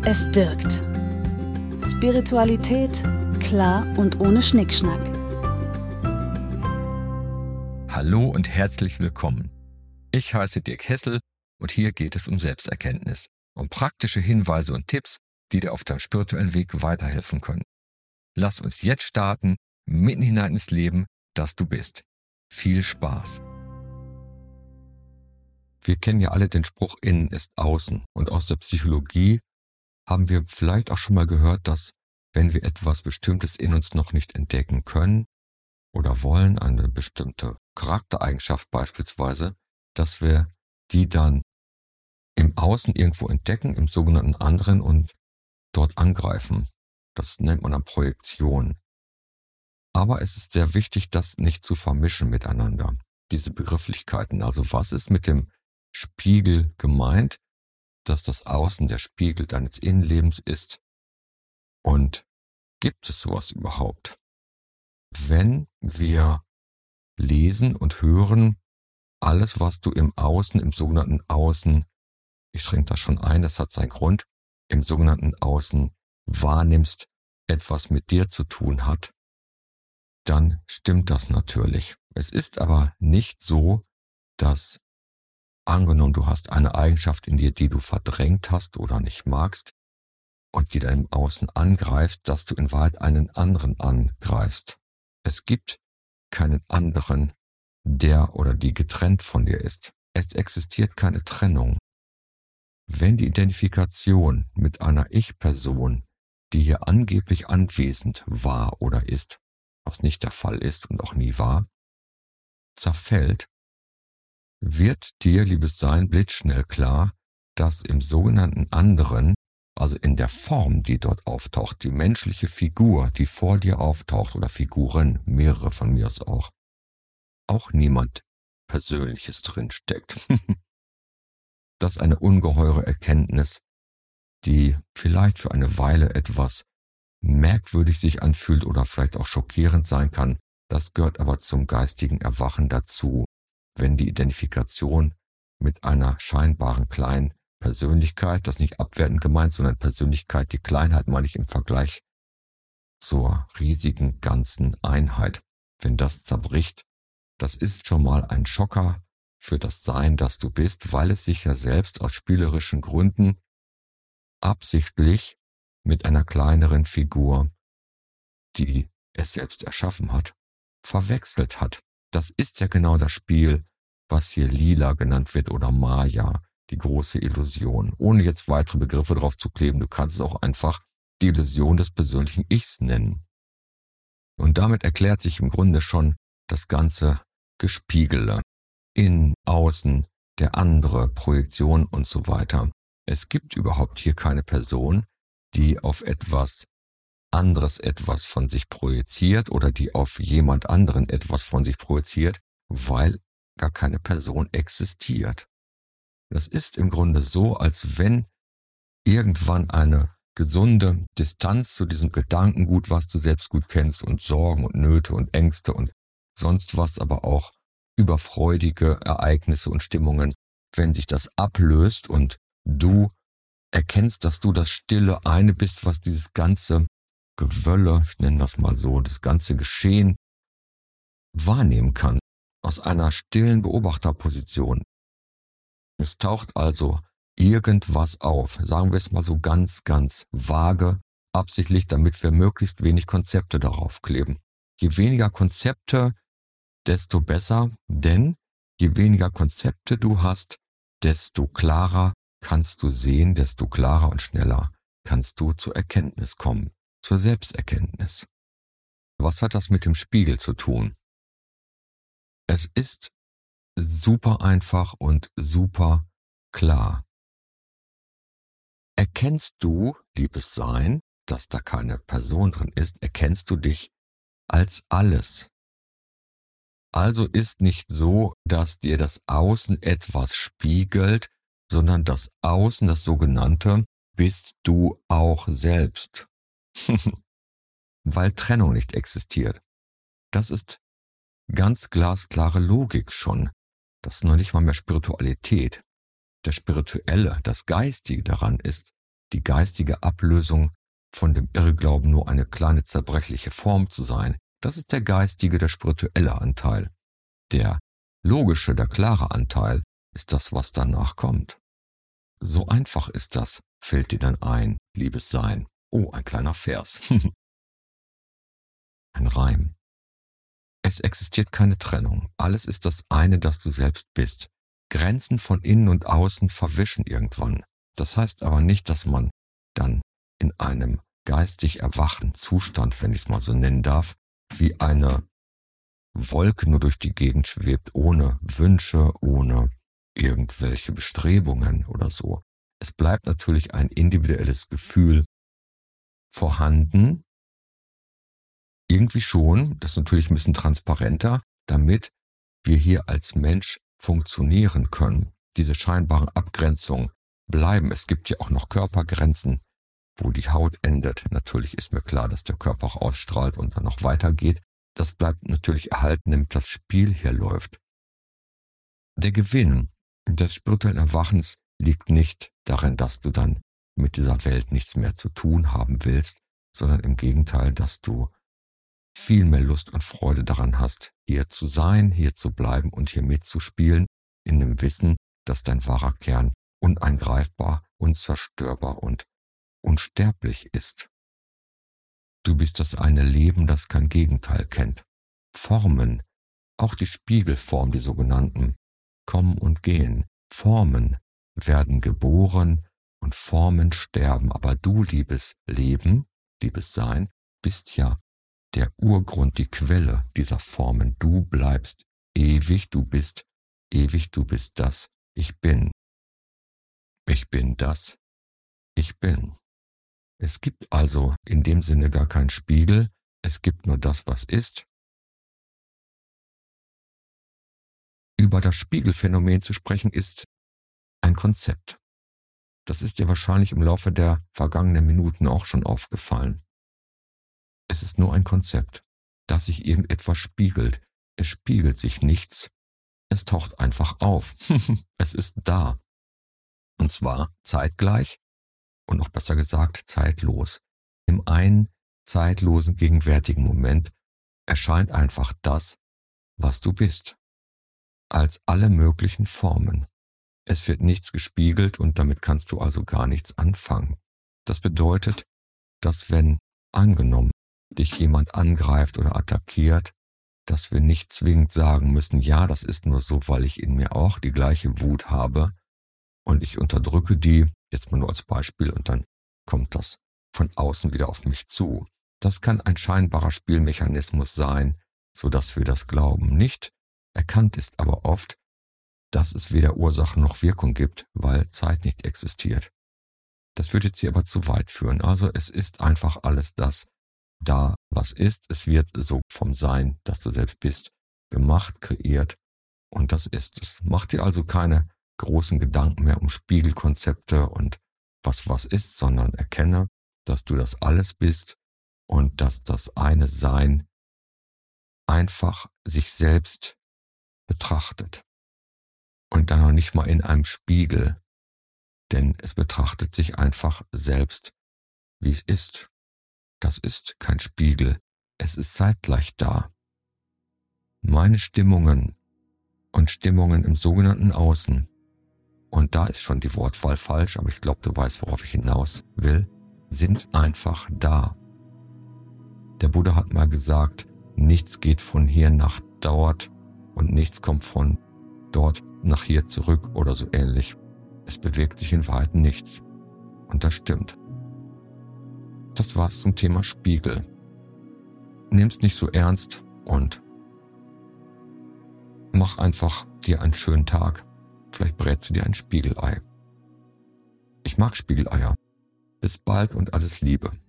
Es dirgt. Spiritualität klar und ohne Schnickschnack. Hallo und herzlich willkommen. Ich heiße Dirk Hessel und hier geht es um Selbsterkenntnis, um praktische Hinweise und Tipps, die dir auf deinem spirituellen Weg weiterhelfen können. Lass uns jetzt starten, mitten hinein ins Leben, das du bist. Viel Spaß! Wir kennen ja alle den Spruch, innen ist außen. Und aus der Psychologie haben wir vielleicht auch schon mal gehört, dass wenn wir etwas Bestimmtes in uns noch nicht entdecken können oder wollen, eine bestimmte Charaktereigenschaft beispielsweise, dass wir die dann im Außen irgendwo entdecken, im sogenannten anderen und dort angreifen. Das nennt man dann Projektion. Aber es ist sehr wichtig, das nicht zu vermischen miteinander, diese Begrifflichkeiten. Also was ist mit dem Spiegel gemeint, dass das Außen der Spiegel deines Innenlebens ist? Und gibt es sowas überhaupt? Wenn wir lesen und hören, alles, was du im Außen, im sogenannten Außen, ich schränke das schon ein, das hat seinen Grund, im sogenannten Außen wahrnimmst, etwas mit dir zu tun hat, dann stimmt das natürlich. Es ist aber nicht so, dass angenommen, du hast eine Eigenschaft in dir, die du verdrängt hast oder nicht magst und die dann im Außen angreifst, dass du in Wahrheit einen anderen angreifst. Es gibt keinen anderen, der oder die getrennt von dir ist. Es existiert keine Trennung. Wenn die Identifikation mit einer Ich-Person, die hier angeblich anwesend war oder ist, was nicht der Fall ist und auch nie war, zerfällt, wird dir, liebes Sein, blitzschnell klar, dass im sogenannten anderen, also in der Form, die dort auftaucht, die menschliche Figur, die vor dir auftaucht, oder Figuren, mehrere von mir aus auch niemand Persönliches drinsteckt. Das ist eine ungeheure Erkenntnis, die vielleicht für eine Weile etwas merkwürdig sich anfühlt oder vielleicht auch schockierend sein kann. Das gehört aber zum geistigen Erwachen dazu, wenn die Identifikation mit einer scheinbaren kleinen Persönlichkeit, das nicht abwertend gemeint, sondern Persönlichkeit, die Kleinheit meine ich im Vergleich zur riesigen ganzen Einheit, wenn das zerbricht, das ist schon mal ein Schocker für das Sein, das du bist, weil es sich ja selbst aus spielerischen Gründen absichtlich mit einer kleineren Figur, die es selbst erschaffen hat, verwechselt hat. Das ist ja genau das Spiel, was hier Lila genannt wird oder Maya, die große Illusion. Ohne jetzt weitere Begriffe drauf zu kleben, du kannst es auch einfach die Illusion des persönlichen Ichs nennen. Und damit erklärt sich im Grunde schon das ganze Gespiegele. Innen, außen, der andere, Projektion und so weiter. Es gibt überhaupt hier keine Person, die auf etwas anderes etwas von sich projiziert oder die auf jemand anderen etwas von sich projiziert, weil gar keine Person existiert. Das ist im Grunde so, als wenn irgendwann eine gesunde Distanz zu diesem Gedankengut, was du selbst gut kennst, und Sorgen und Nöte und Ängste und sonst was, aber auch überfreudige Ereignisse und Stimmungen, wenn sich das ablöst und du erkennst, dass du das stille eine bist, was dieses ganze Gewölle, ich nenne das mal so, das ganze Geschehen wahrnehmen kann, aus einer stillen Beobachterposition. Es taucht also irgendwas auf, sagen wir es mal so ganz, ganz vage, absichtlich, damit wir möglichst wenig Konzepte darauf kleben. Je weniger Konzepte, desto besser, denn je weniger Konzepte du hast, desto klarer kannst du sehen, desto klarer und schneller kannst du zur Erkenntnis kommen, zur Selbsterkenntnis. Was hat das mit dem Spiegel zu tun? Es ist super einfach und super klar. Erkennst du, liebes Sein, dass da keine Person drin ist, erkennst du dich als alles. Also ist nicht so, dass dir das Außen etwas spiegelt, sondern das Außen, das sogenannte, bist du auch selbst. Weil Trennung nicht existiert. Das ist ganz glasklare Logik schon. Das ist noch nicht mal mehr Spiritualität. Das Spirituelle, das Geistige daran ist, die geistige Ablösung von dem Irrglauben, nur eine kleine zerbrechliche Form zu sein. Das ist der geistige, der spirituelle Anteil. Der logische, der klare Anteil ist das, was danach kommt. So einfach ist das, fällt dir dann ein, liebes Sein. Oh, ein kleiner Vers. Ein Reim. Es existiert keine Trennung. Alles ist das eine, das du selbst bist. Grenzen von innen und außen verwischen irgendwann. Das heißt aber nicht, dass man dann in einem geistig erwachten Zustand, wenn ich es mal so nennen darf, wie eine Wolke nur durch die Gegend schwebt, ohne Wünsche, ohne irgendwelche Bestrebungen oder so. Es bleibt natürlich ein individuelles Gefühl vorhanden. Irgendwie schon, das ist natürlich ein bisschen transparenter, damit wir hier als Mensch funktionieren können. Diese scheinbaren Abgrenzungen bleiben. Es gibt ja auch noch Körpergrenzen, wo die Haut endet. Natürlich ist mir klar, dass der Körper auch ausstrahlt und dann noch weitergeht. Das bleibt natürlich erhalten, damit das Spiel hier läuft. Der Gewinn des spirituellen Erwachens liegt nicht darin, dass du dann mit dieser Welt nichts mehr zu tun haben willst, sondern im Gegenteil, dass du viel mehr Lust und Freude daran hast, hier zu sein, hier zu bleiben und hier mitzuspielen, in dem Wissen, dass dein wahrer Kern uneingreifbar, unzerstörbar und unsterblich ist. Du bist das eine Leben, das kein Gegenteil kennt. Formen, auch die Spiegelform, die sogenannten, kommen und gehen. Formen werden geboren und Formen sterben. Aber du, liebes Leben, liebes Sein, bist ja der Urgrund, die Quelle dieser Formen. Du bleibst ewig, du bist das Ich Bin. Ich bin das Ich Bin. Es gibt also in dem Sinne gar keinen Spiegel, es gibt nur das, was ist. Über das Spiegelphänomen zu sprechen, ist ein Konzept. Das ist dir wahrscheinlich im Laufe der vergangenen Minuten auch schon aufgefallen. Es ist nur ein Konzept, dass sich irgendetwas spiegelt. Es spiegelt sich nichts, es taucht einfach auf. Es ist da. Und zwar zeitgleich und noch besser gesagt zeitlos. Im einen zeitlosen gegenwärtigen Moment erscheint einfach das, was du bist, als alle möglichen Formen. Es wird nichts gespiegelt und damit kannst du also gar nichts anfangen. Das bedeutet, dass wenn, angenommen, dich jemand angreift oder attackiert, dass wir nicht zwingend sagen müssen, ja, das ist nur so, weil ich in mir auch die gleiche Wut habe und ich unterdrücke die, jetzt mal nur als Beispiel, und dann kommt das von außen wieder auf mich zu. Das kann ein scheinbarer Spielmechanismus sein, so dass wir das glauben. Nicht erkannt ist aber oft, dass es weder Ursache noch Wirkung gibt, weil Zeit nicht existiert. Das würde jetzt hier aber zu weit führen. Also es ist einfach alles das da, was ist. Es wird so vom Sein, das du selbst bist, gemacht, kreiert und das ist es. Mach dir also keine großen Gedanken mehr um Spiegelkonzepte und was ist, sondern erkenne, dass du das alles bist und dass das eine Sein einfach sich selbst betrachtet. Und dann noch nicht mal in einem Spiegel, denn es betrachtet sich einfach selbst, wie es ist. Das ist kein Spiegel, es ist zeitgleich da. Meine Stimmungen und Stimmungen im sogenannten Außen, und da ist schon die Wortwahl falsch, aber ich glaube, du weißt, worauf ich hinaus will, sind einfach da. Der Buddha hat mal gesagt, nichts geht von hier nach dort und nichts kommt von dort nach hier zurück oder so ähnlich. Es bewegt sich in Wahrheit nichts. Und das stimmt. Das war's zum Thema Spiegel. Nimm's nicht so ernst und mach einfach dir einen schönen Tag. Vielleicht brätst du dir ein Spiegelei. Ich mag Spiegeleier. Bis bald und alles Liebe.